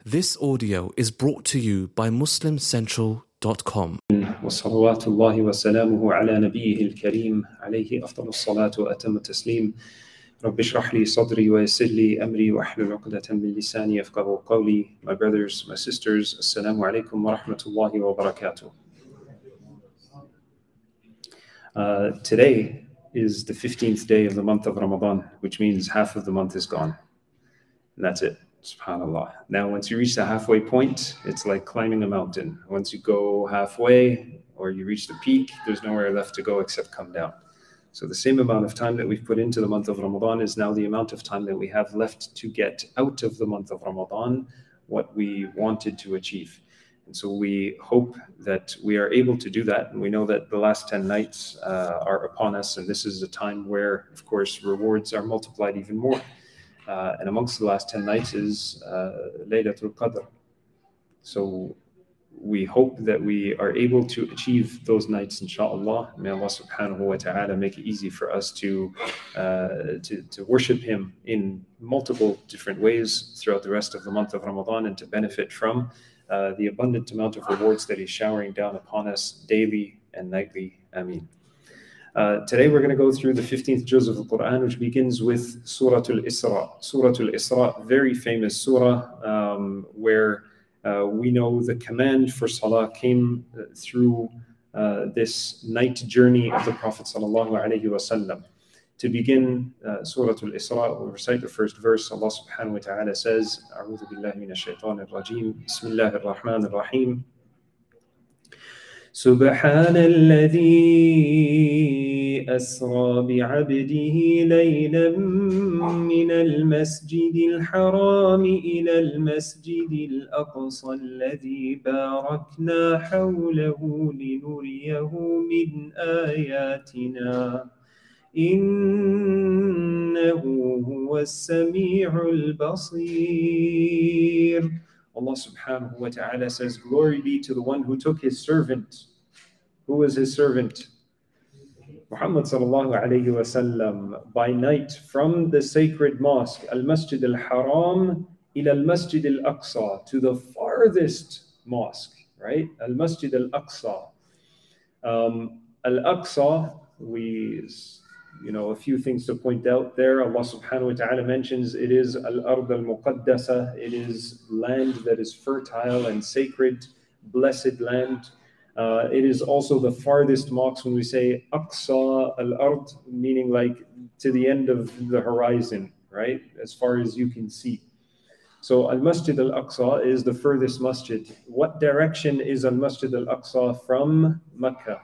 This audio is brought to you by MuslimCentral.com. وصلوات الله وسلامه على نبيه الكريم عليه أفضل الصلاة وأتم التسليم. رب اشرح لي صدري ويسر لي أمري واحلل عقدة من لساني يفقهوا قولي. My brothers, my sisters, Assalamu alaikum wa rahmatullahi wa barakatuh. Today is the 15th day of the month of Ramadan, which means half of the month is gone. And that's it. SubhanAllah. Now, once you reach the halfway point, it's like climbing a mountain. Once you go halfway or you reach the peak, there's nowhere left to go except come down. So the same amount of time that we've put into the month of Ramadan is now the amount of time that we have left to get out of the month of Ramadan what we wanted to achieve. And so we hope that we are able to do that. And we know that the last 10 nights are upon us. And this is a time where, of course, rewards are multiplied even more. And amongst the last 10 nights is Laylatul Qadr. So we hope that we are able to achieve those nights, inshallah. May Allah subhanahu wa ta'ala make it easy for us to worship Him in multiple different ways throughout the rest of the month of Ramadan and to benefit from the abundant amount of rewards that He's showering down upon us daily and nightly. Ameen. Today we're going to go through the 15th juz of the Quran, which begins with Surah Al-Isra. Surah Al-Isra, very famous surah, where we know the command for salah came through this night journey of the Prophet sallallahu alaihi wasallam. To begin Surah Al-Isra, we'll recite the first verse. Allah subhanahu wa ta'ala says, A'udhu billahi minash shaitanir rajim, Bismillahir Rahmanir Rahim. سبحان الذي أسرى بعبده ليلا من المسجد الحرام إلى المسجد الأقصى الذي باركنا حوله لنريه من آياتنا إنه هو السميع البصير. Allah subhanahu wa ta'ala says, glory be to the one who took his servant. Who was his servant? Muhammad sallallahu alayhi wa sallam, by night from the sacred mosque, Al-Masjid al-Haram ila Al-Masjid al-Aqsa, to the farthest mosque, right? Al-Masjid al-Aqsa. Al-Aqsa, a few things to point out there. Allah subhanahu wa ta'ala mentions it is al-ard al-muqaddasa, it is land that is fertile and sacred, blessed land. It is also the farthest mosque when we say aqsa al-ard, meaning like to the end of the horizon, right? As far as you can see. So al-Masjid al-Aqsa is the furthest masjid. What direction is al-Masjid al-Aqsa from Mecca?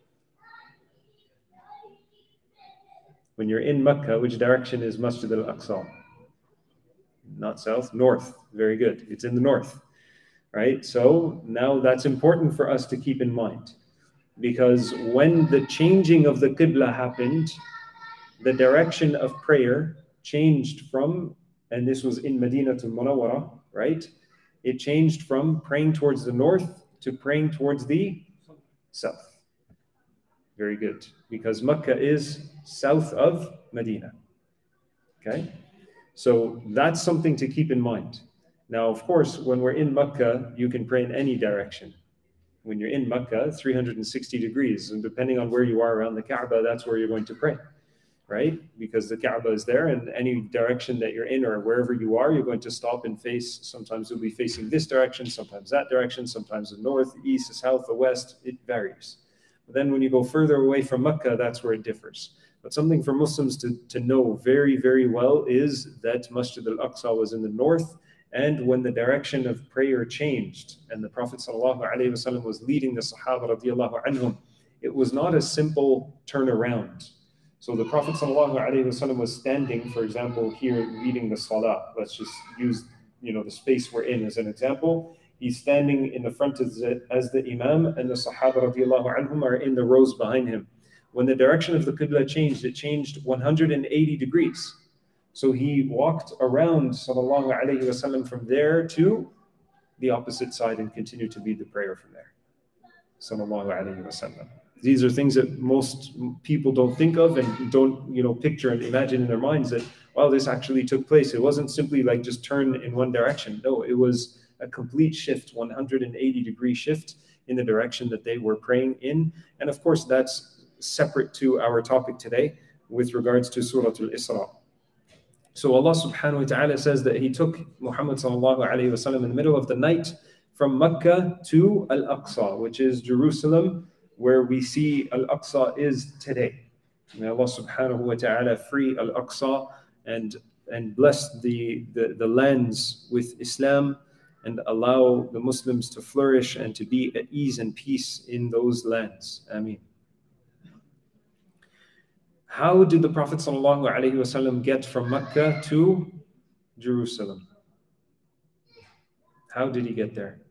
When you're in Mecca, which direction is Masjid al-Aqsa? Not south, north. Very good. It's in the north, right? So now that's important for us to keep in mind, because when the changing of the Qibla happened, the direction of prayer changed from, and this was in Madinatul Munawwara, right? It changed from praying towards the north to praying towards the south. Very good. Because Mecca is south of Medina. Okay? So that's something to keep in mind. Now, of course, when we're in Mecca, you can pray in any direction. When you're in Mecca, 360 degrees, and depending on where you are around the Kaaba, that's where you're going to pray, right? Because the Kaaba is there, and any direction that you're in or wherever you are, you're going to stop and face. Sometimes you'll be facing this direction, sometimes that direction, sometimes the north, the east, the south, the west. It varies. But then when you go further away from Mecca, that's where it differs. But something for Muslims to know very, very well is that Masjid al-Aqsa was in the north, and when the direction of prayer changed, and the Prophet ﷺ was leading the Sahaba radiallahu anhum, it was not a simple turnaround. So the Prophet ﷺ was standing, for example, here leading the Salah. Let's just use the space we're in as an example. He's standing in the front as the Imam, and the Sahaba radiallahu anhum are in the rows behind him. When the direction of the Qibla changed, it changed 180 degrees. So he walked around sallallahu alayhi wasallam from there to the opposite side and continued to lead the prayer from there. Sallallahu alayhi wasallam. These are things that most people don't think of and don't, picture and imagine in their minds that, wow, this actually took place. It wasn't simply like just turn in one direction. No, it was a complete shift, 180-degree shift in the direction that they were praying in. And of course, that's separate to our topic today with regards to Surah Al-Isra. So Allah subhanahu wa ta'ala says that He took Muhammad sallallahu alayhi wa sallam in the middle of the night from Mecca to Al-Aqsa, which is Jerusalem, where we see Al-Aqsa is today. May Allah subhanahu wa ta'ala free Al-Aqsa and bless the lands with Islam and allow the Muslims to flourish and to be at ease and peace in those lands. Ameen. How did the Prophet ﷺ get from Mecca to Jerusalem? How did he get there?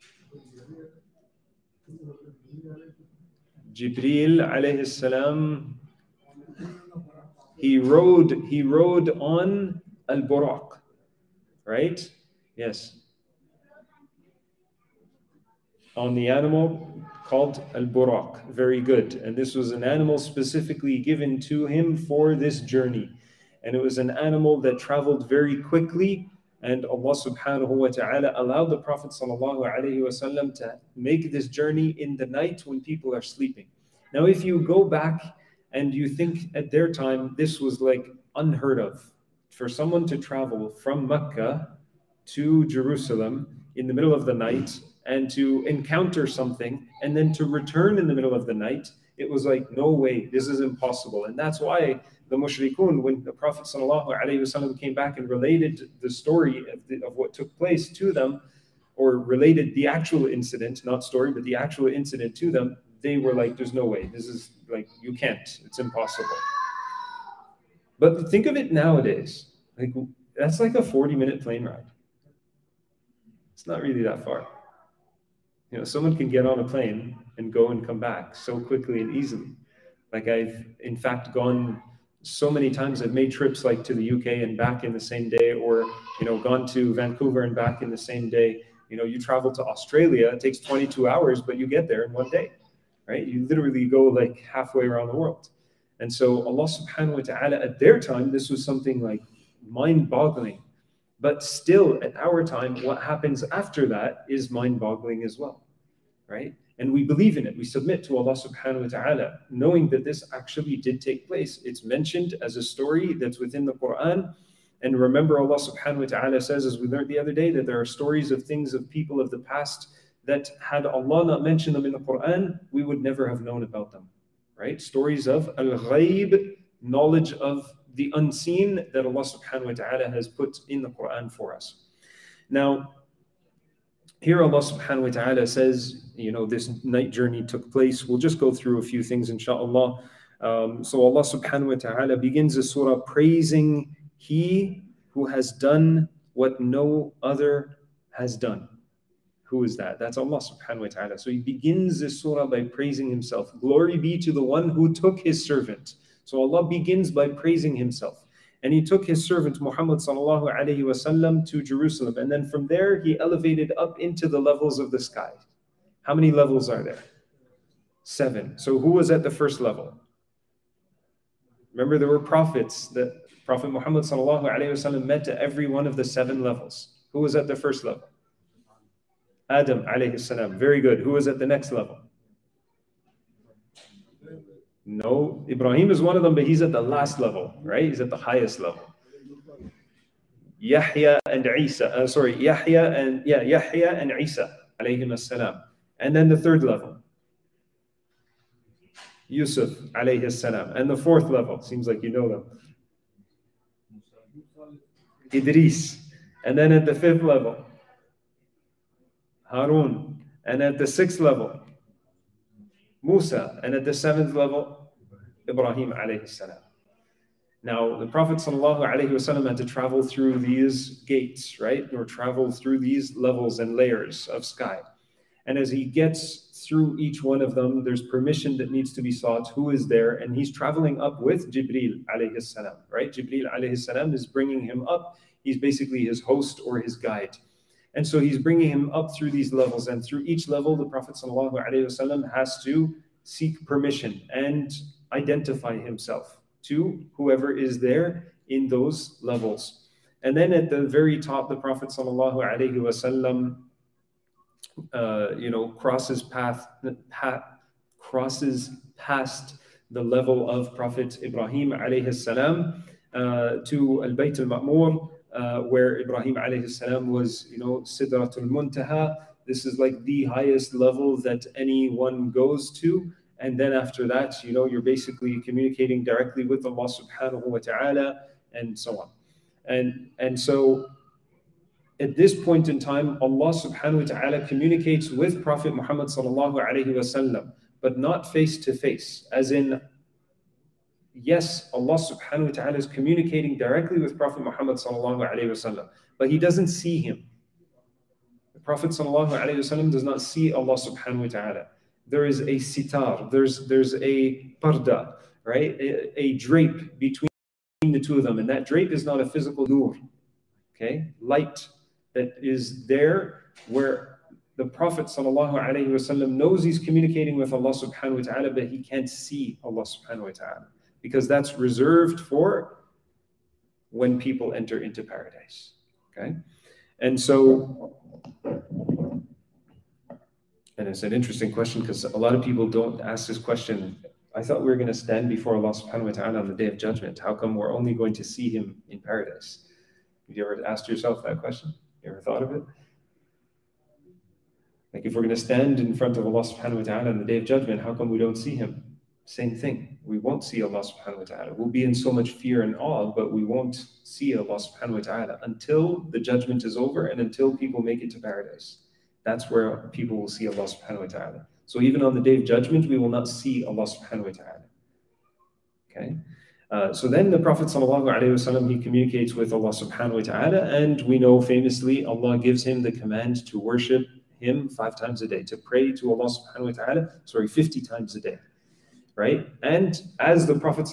Jibreel alayhi salam, he rode on al-Buraq, right? Yes. On the animal called al-Buraq. Very good. And this was an animal specifically given to him for this journey. And it was an animal that traveled very quickly. And Allah subhanahu wa ta'ala allowed the Prophet sallallahu alayhi wa sallam to make this journey in the night when people are sleeping. Now, if you go back and you think at their time, this was like unheard of. For someone to travel from Mecca to Jerusalem in the middle of the night and to encounter something and then to return in the middle of the night, it was like, no way, this is impossible. And that's why the mushrikun, when the Prophet ﷺ came back and related the story of what took place to them, or related the actual incident, not story, but the actual incident to them, they were like, there's no way, this is like, you can't, it's impossible. But think of it nowadays, like that's like a 40-minute plane ride. It's not really that far. You know, someone can get on a plane and go and come back so quickly and easily. Like I've, in fact, gone so many times. I've made trips like to the UK and back in the same day, or, you know, gone to Vancouver and back in the same day. You know, you travel to Australia, it takes 22 hours, but you get there in one day, right? You literally go like halfway around the world. And so Allah subhanahu wa ta'ala, at their time, this was something like mind-boggling. But still, at our time, what happens after that is mind-boggling as well, right? And we believe in it. We submit to Allah subhanahu wa ta'ala, knowing that this actually did take place. It's mentioned as a story that's within the Quran. And remember, Allah subhanahu wa ta'ala says, as we learned the other day, that there are stories of things of people of the past that had Allah not mentioned them in the Quran, we would never have known about them, right? Stories of al-ghaib, knowledge of the unseen that Allah subhanahu wa ta'ala has put in the Quran for us. Now, here Allah subhanahu wa ta'ala says, you know, this night journey took place. We'll just go through a few things, inshallah. So Allah subhanahu wa ta'ala begins the surah praising He who has done what no other has done. Who is that? That's Allah subhanahu wa ta'ala. So He begins this surah by praising Himself. Glory be to the one who took His servant. So Allah begins by praising Himself. And He took His servant Muhammad sallallahu alayhi wa sallam to Jerusalem. And then from there, He elevated up into the levels of the sky. How many levels are there? 7. So who was at the first level? Remember, there were prophets that Prophet Muhammad sallallahu alayhi wa sallam met at every one of the 7 levels. Who was at the first level? Adam alayhi salam. Very good. Who was at the next level? No, Ibrahim is one of them, but he's at the last level, right? He's at the highest level. Yahya and Isa, Yahya and Isa, alayhim as-salam. And then the third level, Yusuf, alayhi salam. And the fourth level, seems like you know them, Idris. And then at the 5th level, Harun. And at the 6th level, Musa, and at the 7th level, Ibrahim alayhi salam. Now, the Prophet sallallahu alayhi wasallam had to travel through these gates, right? Or travel through these levels and layers of sky. And as he gets through each one of them, there's permission that needs to be sought. Who is there? And he's traveling up with Jibreel alayhi salam, right? Jibreel alayhi salam is bringing him up. He's basically his host or his guide. And so he's bringing him up through these levels. And through each level, the Prophet ﷺ has to seek permission and identify himself to whoever is there in those levels. And then at the very top, the Prophet ﷺ crosses past the level of Prophet Ibrahim alayhi salam to Al-Bayt al-Ma'mur, where Ibrahim alayhi salam was, Sidratul Muntaha. This is like the highest level that anyone goes to. And then after that, you're basically communicating directly with Allah subhanahu wa ta'ala and so on. And so at this point in time, Allah subhanahu wa ta'ala communicates with Prophet Muhammad sallallahu alayhi wa sallam, but not face to face. As in, yes, Allah subhanahu wa ta'ala is communicating directly with Prophet Muhammad sallallahu alayhi wa sallam, but he doesn't see him. The Prophet sallallahu alayhi wa sallam does not see Allah subhanahu wa ta'ala. There is a sitar, there's a parda, right? A drape between the two of them, and that drape is not a physical nur, okay? Light that is there where the Prophet ﷺ knows he's communicating with Allah subhanahu wa ta'ala, but he can't see Allah subhanahu wa ta'ala, because that's reserved for when people enter into paradise. Okay? And so, and it's an interesting question because a lot of people don't ask this question. I thought we were going to stand before Allah subhanahu wa ta'ala on the day of judgment. How come we're only going to see him in paradise? Have you ever asked yourself that question? You ever thought of it? Like, if we're going to stand in front of Allah subhanahu wa ta'ala on the day of judgment, how come we don't see him? Same thing. We won't see Allah subhanahu wa ta'ala. We'll be in so much fear and awe, but we won't see Allah subhanahu wa ta'ala until the judgment is over and until people make it to paradise. That's where people will see Allah subhanahu wa ta'ala. So even on the day of judgment, we will not see Allah subhanahu wa ta'ala. Okay? So then the Prophet ﷺ, he communicates with Allah subhanahu wa ta'ala, and we know famously Allah gives him the command to worship him 5 times a day, to pray to Allah subhanahu wa ta'ala, 50 times a day, right? And as the Prophet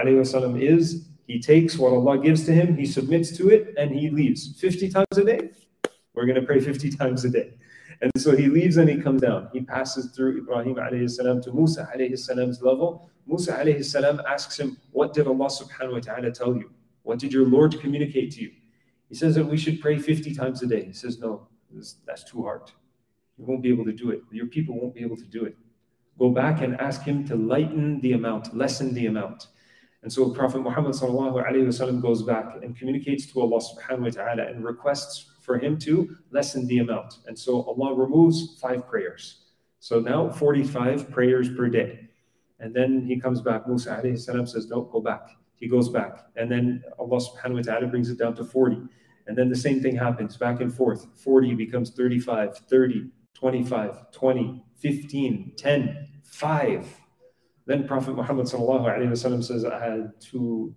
ﷺ is, he takes what Allah gives to him, he submits to it, and he leaves 50 times a day. We're going to pray 50 times a day. And so he leaves and he comes down. He passes through Ibrahim alayhi salam to Musa alayhi salam's level. Musa alayhi salam asks him, what did Allah subhanahu wa ta'ala tell you? What did your Lord communicate to you? He says that we should pray 50 times a day. He says, no, that's too hard. You won't be able to do it. Your people won't be able to do it. Go back and ask him to lighten the amount, lessen the amount. And so Prophet Muhammad sallallahu alayhi wa sallam goes back and communicates to Allah subhanahu wa ta'ala and requests for him to lessen the amount. And so Allah removes 5 prayers. So now 45 prayers per day. And then he comes back. Musa alayhi salam says, no, go back. He goes back. And then Allah subhanahu wa ta'ala brings it down to 40. And then the same thing happens back and forth. 40 becomes 35, 30, 25, 20, 15, 10, 5. Then Prophet Muhammad sallallahu alayhi wa sallam says, I had to,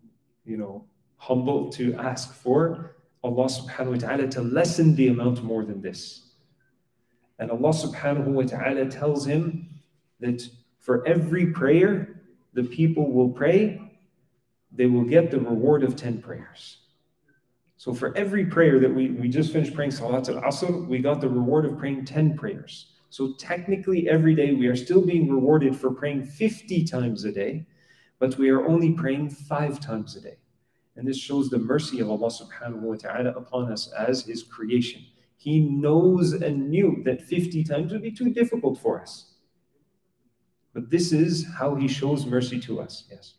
humble to ask for Allah subhanahu wa ta'ala to lessen the amount more than this. And Allah subhanahu wa ta'ala tells him that for every prayer the people will pray, they will get the reward of 10 prayers. So for every prayer that we just finished praying Salat al-Asr, we got the reward of praying 10 prayers. So technically every day we are still being rewarded for praying 50 times a day, but we are only praying 5 times a day. And this shows the mercy of Allah subhanahu wa ta'ala upon us as his creation. He knows and knew that 50 times would be too difficult for us. But this is how he shows mercy to us. Yes.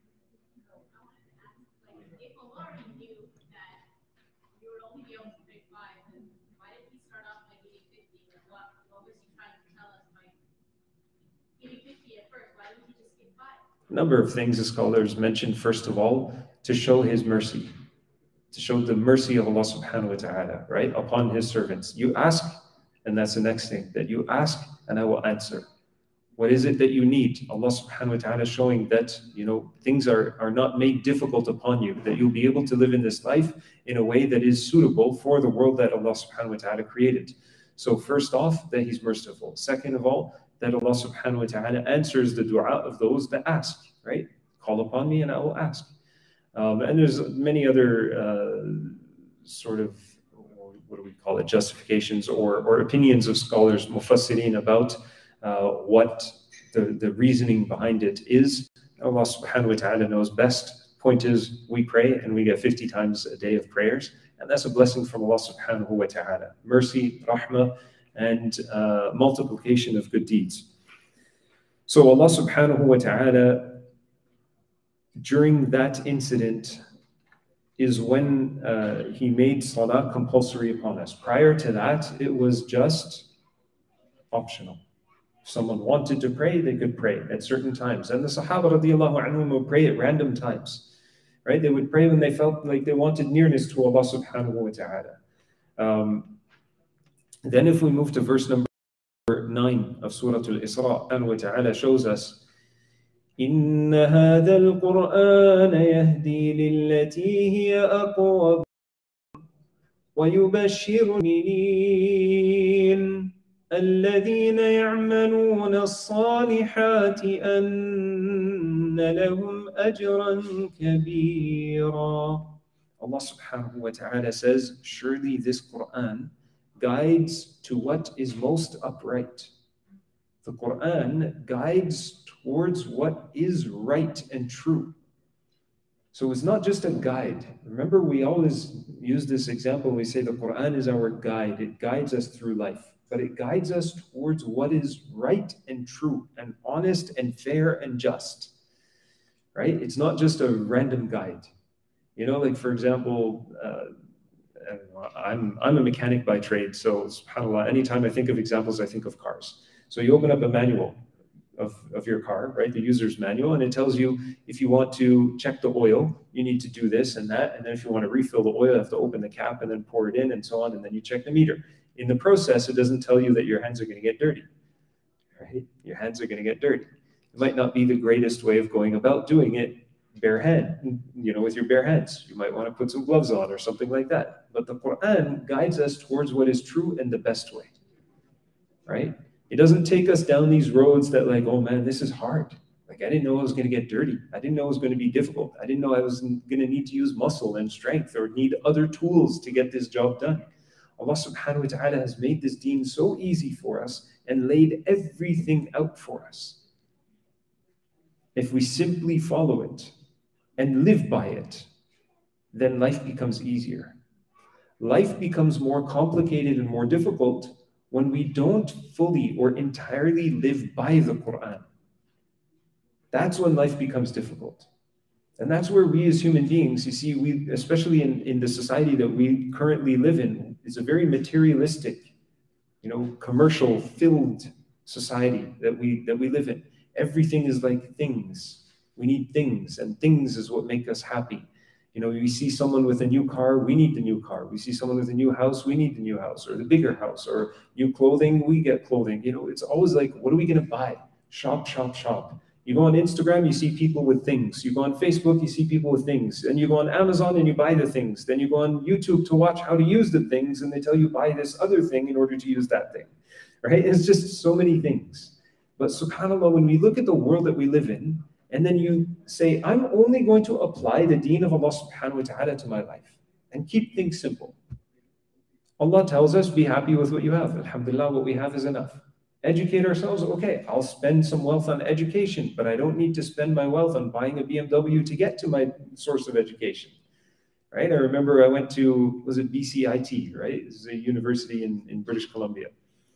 If Allah knew that you would only be able to pick 5, then why did he start off by giving 50? What was he trying to tell us by giving 50 at first? Why didn't he just give 5? A number of things the scholars mentioned. First of all, to show his mercy, to show the mercy of Allah subhanahu wa ta'ala, right, upon his servants. You ask, and that's the next thing, that you ask and I will answer. What is it that you need? Allah subhanahu wa ta'ala showing that, things are not made difficult upon you, that you'll be able to live in this life in a way that is suitable for the world that Allah subhanahu wa ta'ala created. So first off, that he's merciful. Second of all, that Allah subhanahu wa ta'ala answers the dua of those that ask, right? Call upon me and I will ask. And there's many other justifications or opinions of scholars, mufassirin, about what the reasoning behind it is. Allah subhanahu wa ta'ala knows best. Point is, we pray and we get 50 times a day of prayers, and that's a blessing from Allah subhanahu wa ta'ala. Mercy, rahmah, and multiplication of good deeds. So Allah subhanahu wa ta'ala, during that incident, is when He made salah compulsory upon us. Prior to that, it was just optional. If someone wanted to pray, they could pray at certain times. And the Sahaba radiallahu anhum would pray at random times. Right? They would pray when they felt like they wanted nearness to Allah subhanahu wa ta'ala. Then if we move to verse number 9 of Surah Al-Isra, Allah ta'ala shows us, إن هذا القرآن يهدي للتي هي أقوم ويبشر المؤمنين الذين يعملون الصالحات أن لهم أجرا كبيرا. Allah subhanahu wa ta'ala says, surely this Quran guides to what is most upright. The Quran guides towards what is right and true. So it's not just a guide. Remember, we always use this example. We say the Quran is our guide. It guides us through life, but it guides us towards what is right and true and honest and fair and just. Right? It's not just a random guide. Like for example, I'm a mechanic by trade, so subhanAllah, anytime I think of examples, I think of cars. So you open up a manual of your car, right? The user's manual, and it tells you if you want to check the oil, you need to do this and that. And then if you want to refill the oil, you have to open the cap and then pour it in and so on. And then you check the meter. In the process, it doesn't tell you that your hands are going to get dirty, right? Your hands are going to get dirty. It might not be the greatest way of going about doing it bare hand, with your bare hands. You might want to put some gloves on or something like that. But the Quran guides us towards what is true and the best way, right? It doesn't take us down these roads that like, oh man, this is hard. Like I didn't know I was going to get dirty. I didn't know it was going to be difficult. I didn't know I was going to need to use muscle and strength or need other tools to get this job done. Allah subhanahu wa ta'ala has made this deen so easy for us and laid everything out for us. If we simply follow it and live by it, then life becomes easier. Life becomes more complicated and more difficult when we don't fully or entirely live by the Quran. That's when life becomes difficult. And that's where we as human beings, you see, we, especially in the society that we currently live in, is a very materialistic, commercial-filled society that we live in. Everything is like things. We need things, and things is what make us happy. We see someone with a new car, we need the new car. We see someone with a new house, we need the new house, or the bigger house, or new clothing, we get clothing. It's always like, what are we going to buy? Shop, shop, shop. You go on Instagram, you see people with things. You go on Facebook, you see people with things. And you go on Amazon and you buy the things. Then you go on YouTube to watch how to use the things, and they tell you buy this other thing in order to use that thing. Right? It's just so many things. But subhanAllah, when we look at the world that we live in, and then you say, I'm only going to apply the deen of Allah subhanahu wa ta'ala to my life and keep things simple. Allah tells us, be happy with what you have. Alhamdulillah, what we have is enough. Educate ourselves, okay, I'll spend some wealth on education, but I don't need to spend my wealth on buying a BMW to get to my source of education. Right? I remember I went to, was it BCIT, right? This is a university in British Columbia.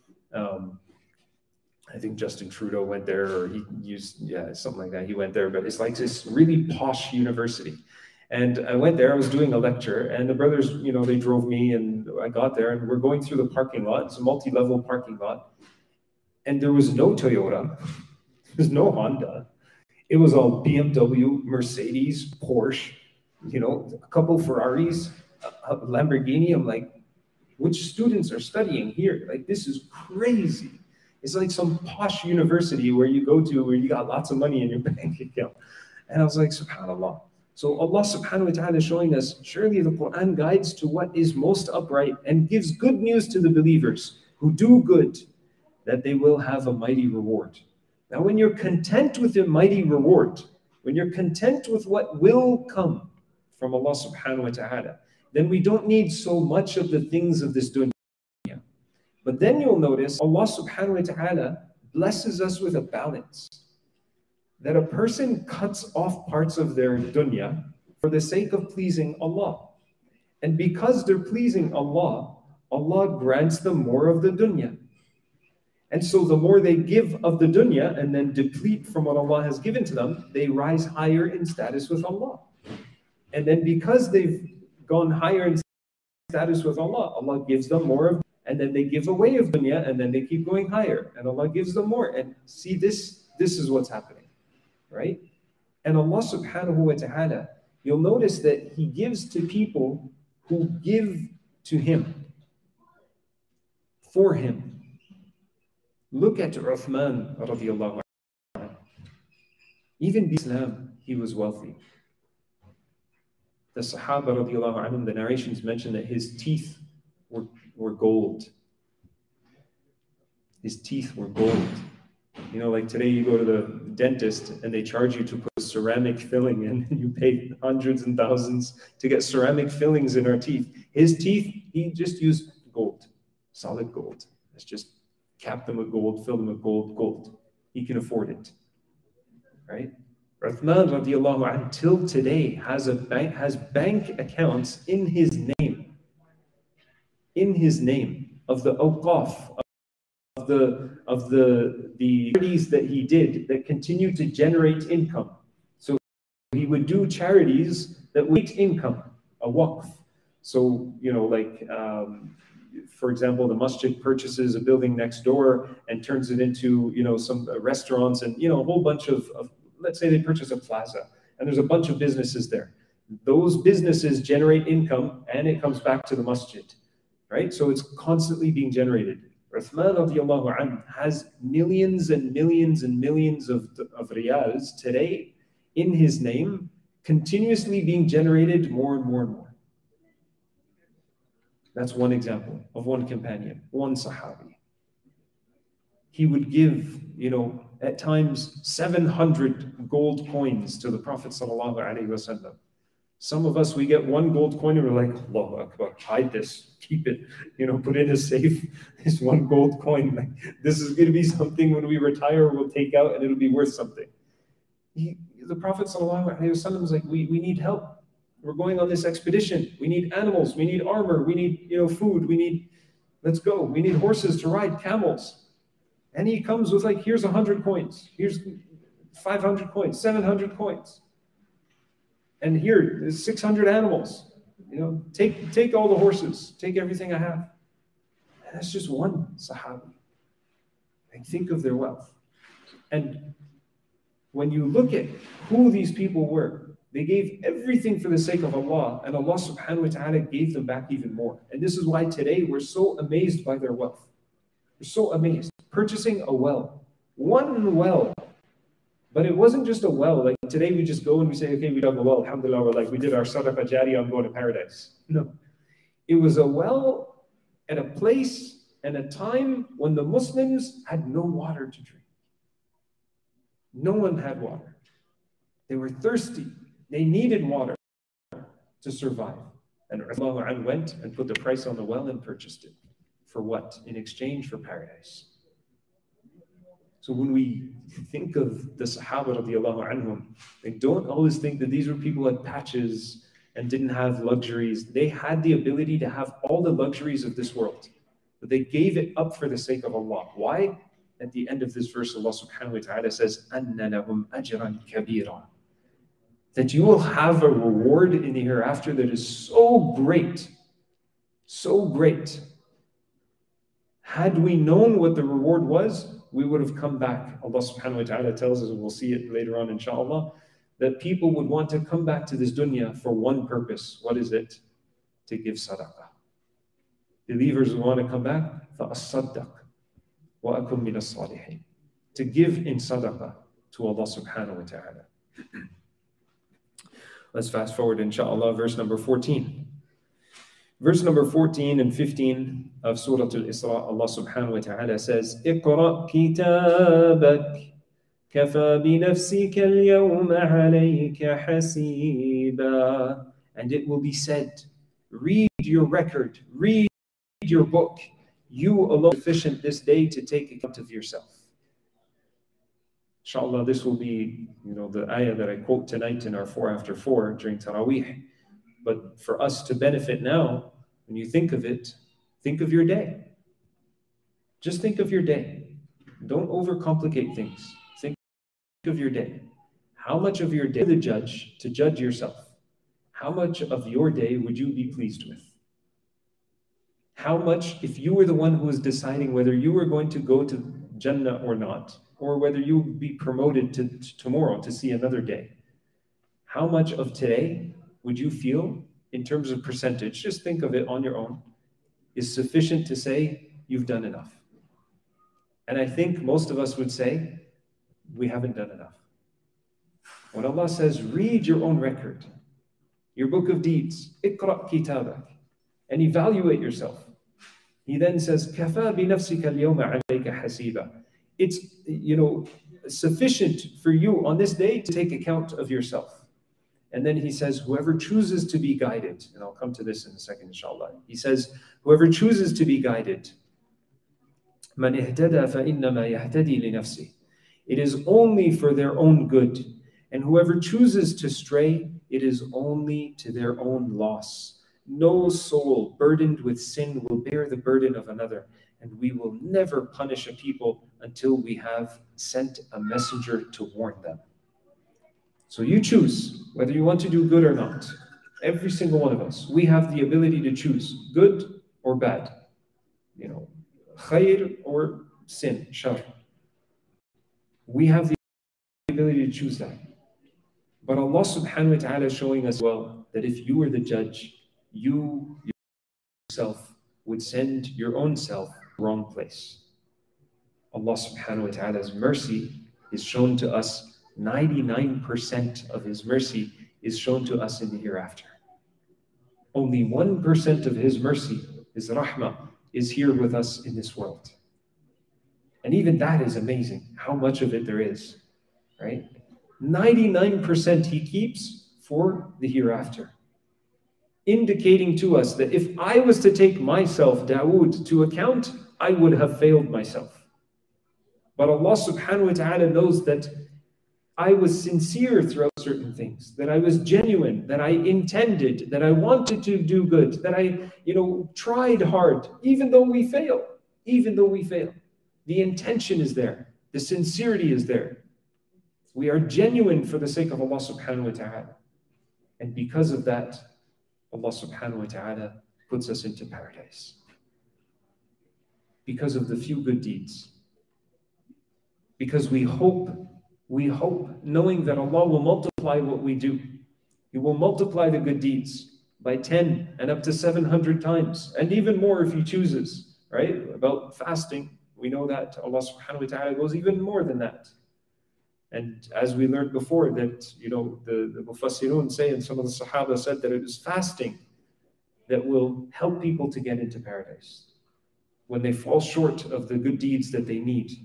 I think Justin Trudeau went there, or he used, something like that. He went there, but it's like this really posh university. And I went there, I was doing a lecture, and the brothers, they drove me, and I got there, and we're going through the parking lot. It's a multi-level parking lot. And there was no Toyota, there's no Honda. It was all BMW, Mercedes, Porsche, a couple Ferraris, a Lamborghini. I'm like, which students are studying here? Like, this is crazy. It's like some posh university where you go to where you got lots of money in your bank account. And I was like, subhanAllah. So Allah subhanahu wa ta'ala is showing us, surely the Quran guides to what is most upright and gives good news to the believers who do good, that they will have a mighty reward. Now, when you're content with a mighty reward, when you're content with what will come from Allah subhanahu wa ta'ala, then we don't need so much of the things of this dunya. But then you'll notice Allah subhanahu wa ta'ala blesses us with a balance. That a person cuts off parts of their dunya for the sake of pleasing Allah. And because they're pleasing Allah, Allah grants them more of the dunya. And so the more they give of the dunya and then deplete from what Allah has given to them, they rise higher in status with Allah. And then because they've gone higher in status with Allah, Allah gives them more of, and then they give away of dunya, and then they keep going higher, and Allah gives them more. And see, this is what's happening, right? And Allah subhanahu wa ta'ala, you'll notice that He gives to people who give to Him, for Him. Look at Uthman radiallahu anhu. Even in Islam, he was wealthy. The Sahaba radiallahu anhum, the narrations mention that his teeth were gold. His teeth were gold. You know, like today you go to the dentist and they charge you to put a ceramic filling in, and you pay hundreds and thousands to get ceramic fillings in our teeth. His teeth, he just used gold, solid gold. It's just cap them with gold, fill them with gold. He can afford it, right? Uthman radiallahu anhu till today has bank accounts in his name of the awqaf, of the charities that he did that continue to generate income. So he would do charities that would make income, a waqf. So, you know, like for example, the masjid purchases a building next door and turns it into, you know, some restaurants and, you know, a whole bunch of let's say they purchase a plaza and there's a bunch of businesses there. Those businesses generate income and it comes back to the masjid, right? So it's constantly being generated. Uthman radiallahu anhu has millions and millions and millions of riyals today in his name, continuously being generated more and more and more. That's one example of one companion, one Sahabi. He would give, you know, at times 700 gold coins to the Prophet sallallahu alaihi wasallam. Some of us, we get one gold coin and we're like, Allahu Akbar, hide this, keep it, you know, put it in a safe. This one gold coin, like, this is going to be something when we retire, we'll take out and it'll be worth something. The Prophet sallallahu alaihi wasallam is like, we need help. We're going on this expedition. We need animals. We need armor. We need, you know, food. Let's go. We need horses to ride, camels. And he comes with like, here's 100 coins. Here's 500 coins, 700 coins. And here is 600 animals. You know, take all the horses. Take everything I have. And that's just one Sahabi. And think of their wealth. And when you look at who these people were, they gave everything for the sake of Allah, and Allah subhanahu wa ta'ala gave them back even more. And this is why today we're so amazed by their wealth. We're so amazed. Purchasing a well. One well. But it wasn't just a well. Like today we just go and we say, okay, we dug a well. Alhamdulillah, we're like, we did our sadaqah jariyah, I'm going to paradise. No. It was a well at a place and a time when the Muslims had no water to drink. No one had water. They were thirsty. They needed water to survive. And Uthman went and put the price on the well and purchased it. For what? In exchange for paradise. So when we think of the Sahaba radiallahu anhum, they don't always think that these were people who had patches and didn't have luxuries. They had the ability to have all the luxuries of this world. But they gave it up for the sake of Allah. Why? At the end of this verse, Allah subhanahu wa ta'ala says, أَنَّ لَهُمْ أَجْرًا كَبِيرًا. That you will have a reward in the hereafter that is so great, so great. Had we known what the reward was, we would have come back. Allah subhanahu wa ta'ala tells us, and we'll see it later on inshallah, that people would want to come back to this dunya for one purpose. What is it? To give sadaqah. Believers would want to come back, فَأَصَّدَّقْ وَأَكُمْ مِنَ الصَّالِحِينَ. To give in sadaqah to Allah subhanahu wa ta'ala. Let's fast forward inshallah, verse number 14. Verse number 14 and 15 of Surah Al-Isra, Allah subhanahu wa ta'ala says, اقرأ كتابك كفى بنفسك اليوم عليك حسيبا. And it will be said, read your record, read your book. You alone are sufficient this day to take account of yourself. Inshallah, this will be, the ayah that I quote tonight in our 4 after 4 during Taraweeh. But for us to benefit now, when you think of it, think of your day. Just think of your day. Don't overcomplicate things. Think of your day. How much of your day, the judge, to judge yourself, how much of your day would you be pleased with? How much, if you were the one who was deciding whether you were going to go to Jannah or not, or whether you would be promoted to tomorrow to see another day, how much of today would you feel in terms of percentage, just think of it on your own, is sufficient to say you've done enough? And I think most of us would say we haven't done enough. When Allah says, read your own record, your book of deeds, اقرأ كتابك, and evaluate yourself. He then says, كَفَى بِنَفْسِكَ الْيَوْمَ عَلَيْكَ حَسِيبًا. It's, sufficient for you on this day to take account of yourself. And then he says, whoever chooses to be guided, and I'll come to this in a second, inshallah. He says, whoever chooses to be guided, مَنْ اهْتَدَى فَإِنَّمَا يَهْتَدِي لِنَفْسِهِ. It is only for their own good. And whoever chooses to stray, it is only to their own loss. No soul burdened with sin will bear the burden of another, and we will never punish a people until we have sent a messenger to warn them. So you choose whether you want to do good or not. Every single one of us, we have the ability to choose good or bad. Khair or sin, shar. We have the ability to choose that. But Allah subhanahu wa ta'ala is showing us well that if you were the judge, you yourself would send your own self to the wrong place. Allah subhanahu wa ta'ala's mercy is shown to us, 99% of His mercy is shown to us in the hereafter. Only 1% of His mercy, His rahmah, is here with us in this world. And even that is amazing, how much of it there is, right? 99% He keeps for the hereafter, indicating to us that if I was to take myself, Dawood, to account, I would have failed myself. But Allah subhanahu wa ta'ala knows that I was sincere throughout certain things, that I was genuine, that I intended, that I wanted to do good, that I, tried hard, even though we fail. The intention is there. The sincerity is there. We are genuine for the sake of Allah subhanahu wa ta'ala. And because of that, Allah subhanahu wa ta'ala puts us into paradise. Because of the few good deeds. Because we hope, knowing that Allah will multiply what we do. He will multiply the good deeds by 10 and up to 700 times, and even more if He chooses, right? About fasting, we know that Allah subhanahu wa ta'ala goes even more than that. And as we learned before, that the Mufassirun say, and some of the Sahaba said, that it is fasting that will help people to get into paradise. When they fall short of the good deeds that they need,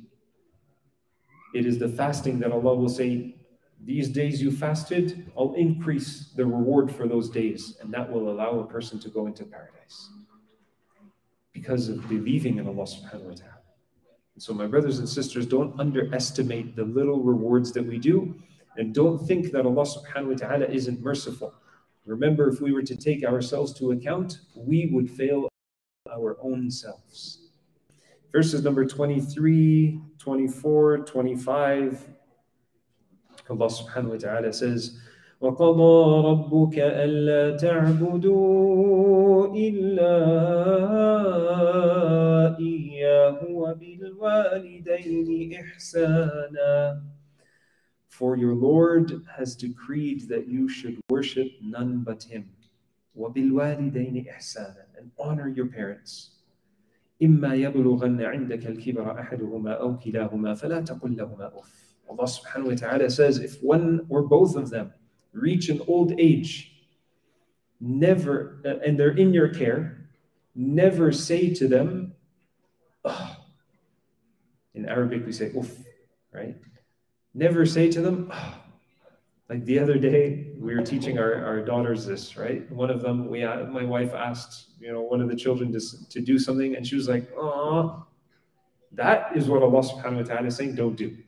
it is the fasting that Allah will say, these days you fasted, I'll increase the reward for those days, and that will allow a person to go into paradise because of believing in Allah subhanahu wa ta'ala. So my brothers and sisters, don't underestimate the little rewards that we do, and don't think that Allah subhanahu wa ta'ala isn't merciful. Remember, if we were to take ourselves to account, we would fail our own selves. Verses number 23, 24, 25, Allah subhanahu wa ta'ala says, وَقَضَى رَبُّكَ أَلَّا تَعْبُدُوا إِلَّا إِيَّاهُ وَبِالْوَالِدَيْنِ إِحْسَانًا. For your Lord has decreed that you should worship none but Him. وَبِالْوَالِدَيْنِ إِحْسَانًا. And honor your parents. إِمَّا يَبْلُغَنَّ عِنْدَكَ الْكِبَرَ أَحَدُهُمَا أَوْ كِلَاهُمَا فَلَا تَقُلْ لَهُمَا أُفٍّ. Allah subhanahu wa ta'ala says, if one or both of them reach an old age, never, and they're in your care, never say to them, oh. In Arabic we say, uff, right? Never say to them, oh. Like the other day, we were teaching our daughters this, right? One of them, my wife asked, one of the children to do something, and she was like, oh. That is what Allah subhanahu wa ta'ala is saying, don't do.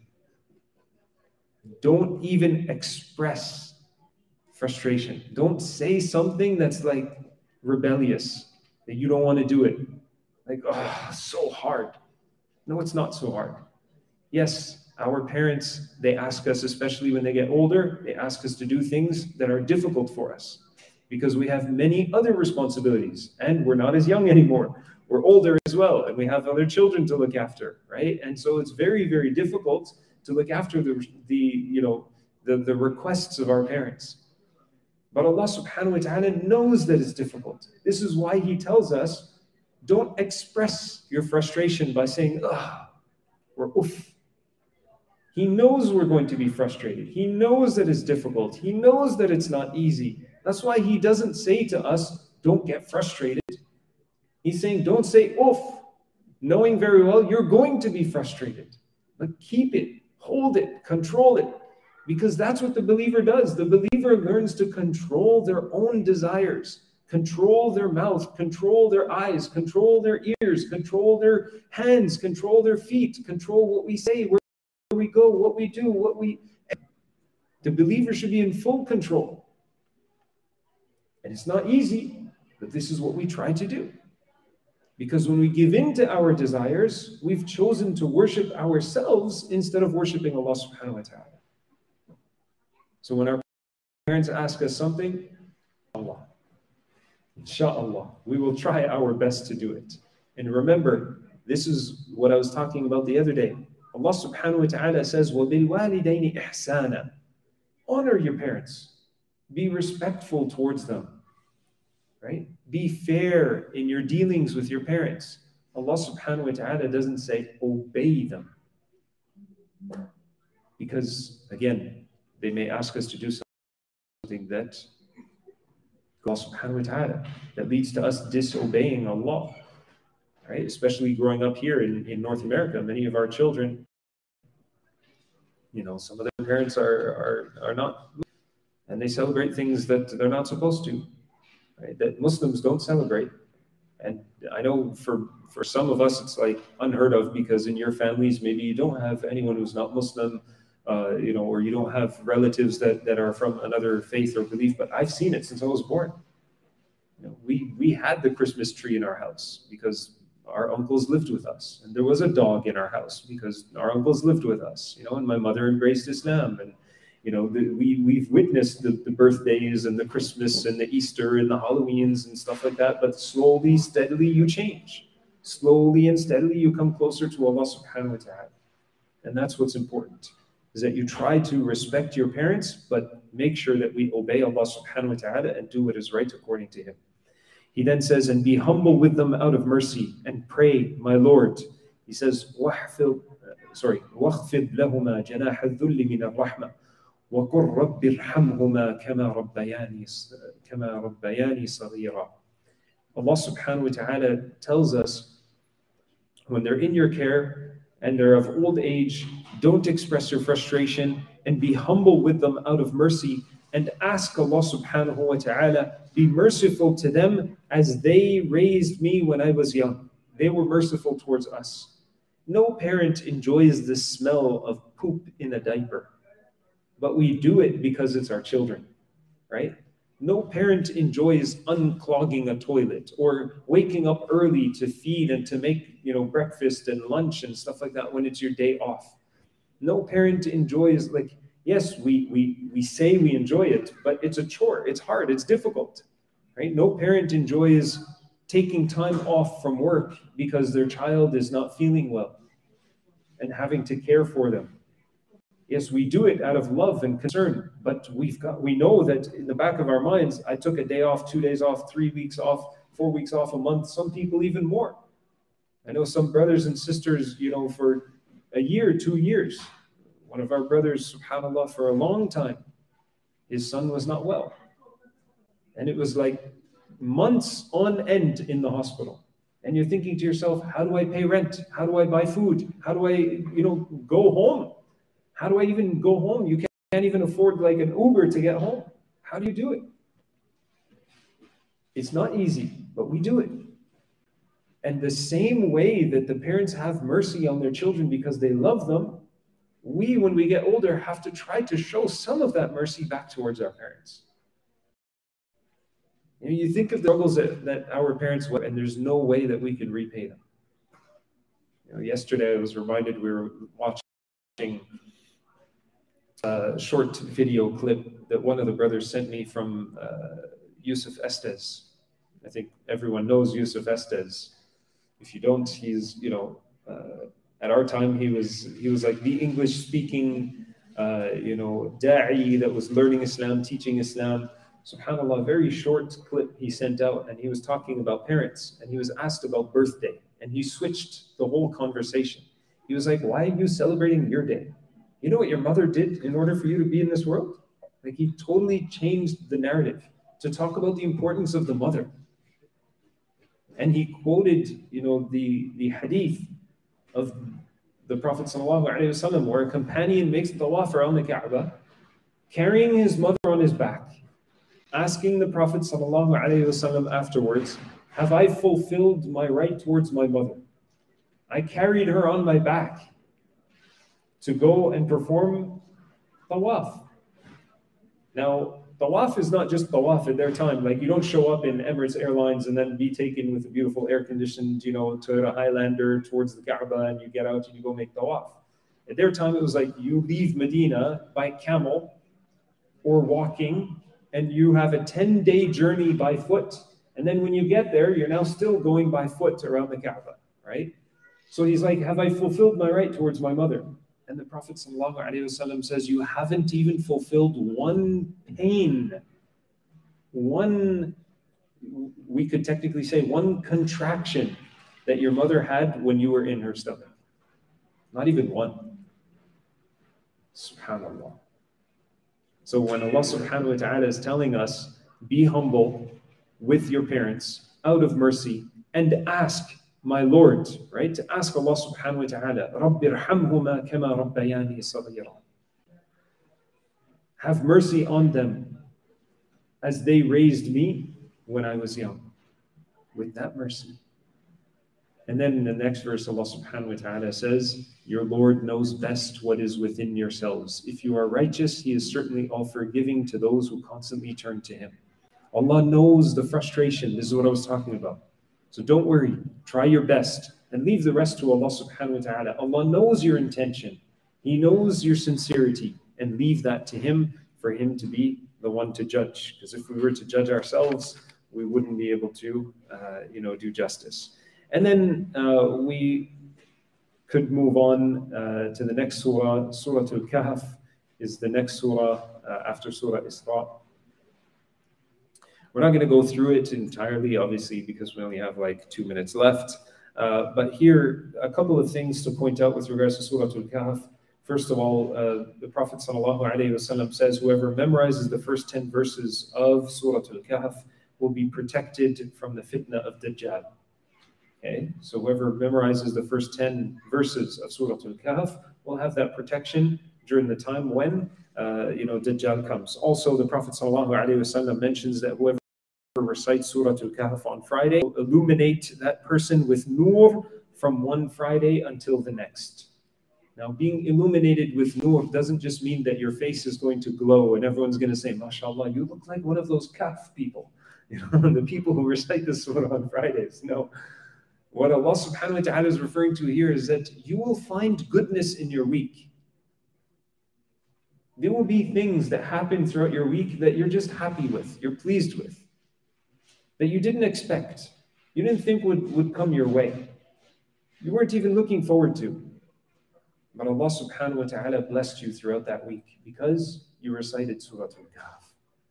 Don't even express frustration. Don't say something that's like rebellious, that you don't want to do it. Like, oh, so hard. No, it's not so hard. Yes, our parents, they ask us, especially when they get older, they ask us to do things that are difficult for us because we have many other responsibilities and we're not as young anymore. We're older as well and we have other children to look after, right? And so it's very, very difficult to look after the requests of our parents. But Allah subhanahu wa ta'ala knows that it's difficult. This is why He tells us, don't express your frustration by saying, ugh, or oof. He knows we're going to be frustrated. He knows that it's difficult. He knows that it's not easy. That's why He doesn't say to us, don't get frustrated. He's saying, don't say oof, knowing very well you're going to be frustrated. But keep it, hold it, control it. Because that's what the believer does. The believer learns to control their own desires, control their mouth, control their eyes, control their ears, control their hands, control their feet, control what we say, where we go, what we do, the believer should be in full control. And it's not easy, but this is what we try to do. Because when we give in to our desires, we've chosen to worship ourselves instead of worshiping Allah subhanahu wa ta'ala. So when our parents ask us something, Allah, inshallah, we will try our best to do it. And remember, this is what I was talking about the other day. Allah subhanahu wa ta'ala says, وَبِالْوَالِدَيْنِ إِحْسَانًا. Honor your parents. Be respectful towards them. Right? Be fair in your dealings with your parents. Allah subhanahu wa ta'ala doesn't say obey them. Because, again, they may ask us to do something that Allah subhanahu wa ta'ala, that leads to us disobeying Allah. Right? Especially growing up here in North America, many of our children, some of their parents are not, and they celebrate things that they're not supposed to, right? That Muslims don't celebrate. And I know for some of us, it's like unheard of because in your families, maybe you don't have anyone who's not Muslim, or you don't have relatives that are from another faith or belief, but I've seen it since I was born. We had the Christmas tree in our house because our uncles lived with us, and there was a dog in our house because our uncles lived with us, and my mother embraced Islam, and we've witnessed the birthdays and the Christmas and the Easter and the Halloweens and stuff like that, but slowly, steadily you change. Slowly and steadily you come closer to Allah subhanahu wa ta'ala. And that's what's important, is that you try to respect your parents, but make sure that we obey Allah subhanahu wa ta'ala and do what is right according to Him. He then says, and be humble with them out of mercy and pray, my Lord. He says, وَاخْفِضْ لَهُمَا جَنَاحَ الذُّلِّ مِنَ الرَّحْمَةِ وَقُلْ رَبِّ ارْحَمْهُمَا كَمَا رَبَّيَانِي صَغِيرًا. Allah subhanahu wa ta'ala tells us, when they're in your care and they're of old age, don't express your frustration and be humble with them out of mercy and ask Allah subhanahu wa ta'ala, be merciful to them as they raised me when I was young. They were merciful towards us. No parent enjoys the smell of poop in a diaper, but we do it because it's our children, right? No parent enjoys unclogging a toilet or waking up early to feed and to make, breakfast and lunch and stuff like that when it's your day off. No parent enjoys, yes, we say we enjoy it, but it's a chore, it's hard, it's difficult, right? No parent enjoys taking time off from work because their child is not feeling well and having to care for them. Yes, we do it out of love and concern, but we know that in the back of our minds, I took a day off, 2 days off, 3 weeks off, 4 weeks off, a month, some people even more. I know some brothers and sisters, for a year, 2 years. One of our brothers, subhanAllah, for a long time, his son was not well. And it was like months on end in the hospital. And you're thinking to yourself, how do I pay rent? How do I buy food? How do I, go home? How do I even go home? You can't even afford like an Uber to get home. How do you do it? It's not easy, but we do it. And the same way that the parents have mercy on their children because they love them, we, when we get older, have to try to show some of that mercy back towards our parents. You think of the struggles that our parents went, and there's no way that we could repay them. Yesterday I was reminded, we were watching a short video clip that one of the brothers sent me from Yusuf Estes. I think everyone knows Yusuf Estes. If you don't, he's, at our time, he was like the English-speaking, da'i that was learning Islam, teaching Islam. SubhanAllah, very short clip he sent out, and he was talking about parents, and he was asked about birthday, and he switched the whole conversation. He was like, why are you celebrating your day? You know what your mother did in order for you to be in this world? Like, he totally changed the narrative to talk about the importance of the mother. And he quoted, the hadith of the Prophet ﷺ, where a companion makes tawaf around the Kaaba, carrying his mother on his back, asking the Prophet ﷺ afterwards, have I fulfilled my right towards my mother? I carried her on my back to go and perform tawaf. Now, tawaf is not just tawaf at their time. Like, you don't show up in Emirates Airlines and then be taken with a beautiful air-conditioned, Toyota Highlander towards the Kaaba, and you get out and you go make tawaf. At their time, it was like you leave Medina by camel or walking, and you have a 10-day journey by foot. And then when you get there, you're now still going by foot around the Kaaba, right? So he's like, have I fulfilled my right towards my mother? And the Prophet ﷺ says, you haven't even fulfilled one pain, we could technically say one contraction that your mother had when you were in her stomach. Not even one. SubhanAllah. So when Allah subhanahu wa ta'ala is telling us, be humble with your parents out of mercy and ask my Lord, right? To ask Allah subhanahu wa ta'ala, رَبِّ ارْحَمْهُمَا كَمَا رَبَّيَانِي صَغِيرًا. Have mercy on them as they raised me when I was young. With that mercy. And then in the next verse, Allah subhanahu wa ta'ala says, your Lord knows best what is within yourselves. If you are righteous, He is certainly all forgiving to those who constantly turn to Him. Allah knows the frustration. This is what I was talking about. So don't worry, try your best and leave the rest to Allah subhanahu wa ta'ala. Allah knows your intention. He knows your sincerity, and leave that to Him for Him to be the one to judge. Because if we were to judge ourselves, we wouldn't be able to, do justice. And then we could move on to the next surah. Surah Al-Kahf is the next surah after Surah Isra. We're not going to go through it entirely, obviously, because we only have like 2 minutes left. But here, a couple of things to point out with regards to Surah Al-Kahf. First of all, the Prophet ﷺ says, whoever memorizes the first 10 verses of Surah Al-Kahf will be protected from the fitna of Dajjal. Okay, so whoever memorizes the first 10 verses of Surah Al-Kahf will have that protection during the time when Dajjal comes. Also, the Prophet ﷺ mentions that whoever recites Surah Al-Kahf on Friday will illuminate that person with nur from one Friday until the next. Now, being illuminated with nur doesn't just mean that your face is going to glow and everyone's going to say, MashaAllah, you look like one of those Kahf people, the people who recite the surah on Fridays. No. What Allah subhanahu wa ta'ala is referring to here is that you will find goodness in your week. There will be things that happen throughout your week that you're just happy with, you're pleased with, that you didn't expect, you didn't think would come your way. You weren't even looking forward to. But Allah subhanahu wa ta'ala blessed you throughout that week because you recited Surah Al-Kahf.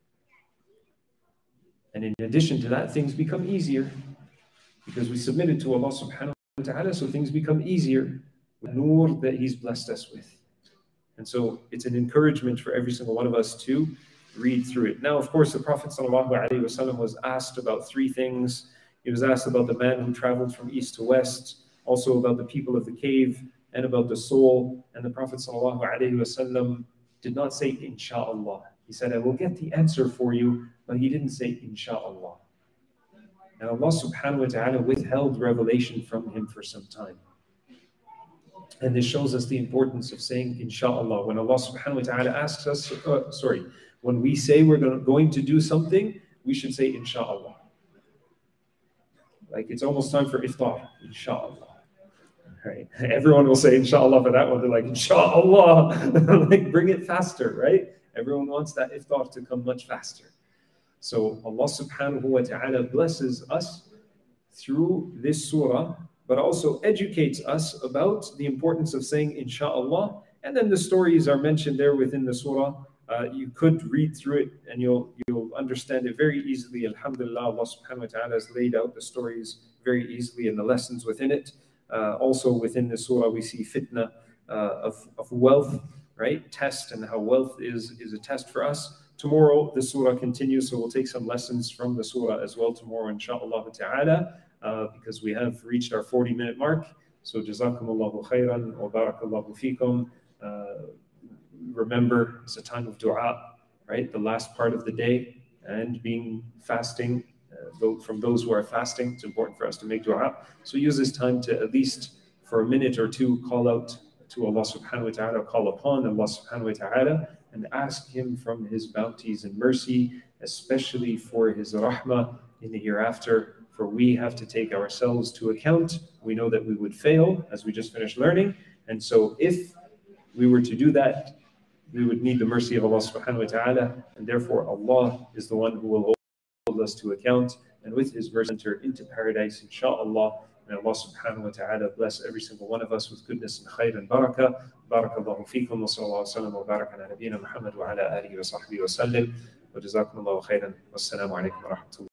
And in addition to that, things become easier because we submitted to Allah subhanahu wa ta'ala, so things become easier with nur that He's blessed us with. And so it's an encouragement for every single one of us to read through it. Now, of course, the Prophet ﷺ was asked about 3 things. He was asked about the man who traveled from east to west, also about the people of the cave, and about the soul. And the Prophet ﷺ did not say, Insha'Allah. He said, I will get the answer for you, but he didn't say, Insha'Allah. And Allah subhanahu wa ta'ala withheld revelation from him for some time. And this shows us the importance of saying Insha'Allah. When Allah subhanahu wa ta'ala asks us, when we say we're going to do something, we should say Insha'Allah. Like it's almost time for iftar, Insha'Allah. right? Everyone will say inshallah for that one. They're like, inshallah, like bring it faster, right? Everyone wants that iftar to come much faster. So Allah subhanahu wa ta'ala blesses us through this surah, but also educates us about the importance of saying inshallah. And then the stories are mentioned there within the surah. You could read through it and you'll understand it very easily. Alhamdulillah, Allah subhanahu wa ta'ala has laid out the stories very easily and the lessons within it. Also within the surah we see fitna of wealth, right? Test, and how wealth is a test for us. Tomorrow the surah continues, so we'll take some lessons from the surah as well tomorrow, inshallah ta'ala, because we have reached our 40-minute mark. So jazakumullahu khairan wa barakallahu feekum. Remember, it's a time of dua, right? The last part of the day, and being fasting. From those who are fasting, it's important for us to make dua. So use this time to at least for a minute or two call out to Allah subhanahu wa ta'ala, call upon Allah subhanahu wa ta'ala, and ask Him from His bounties and mercy, especially for His rahmah in the hereafter. For we have to take ourselves to account. We know that we would fail, as we just finished learning. And so if we were to do that, we would need the mercy of Allah subhanahu wa ta'ala, and therefore Allah is the one who will hold us to account, and with His mercy enter into paradise, inshallah. May Allah subhanahu wa ta'ala bless every single one of us with goodness and khair and barakah. Barakallahu feekum wa sallallahu sallam wa baraka ala nabiyyina Muhammad wa ala alihi wa sahbihi wa sallim. Wa jazakumullahu khairan. Wassalamu alaikum wa rahmatullahi.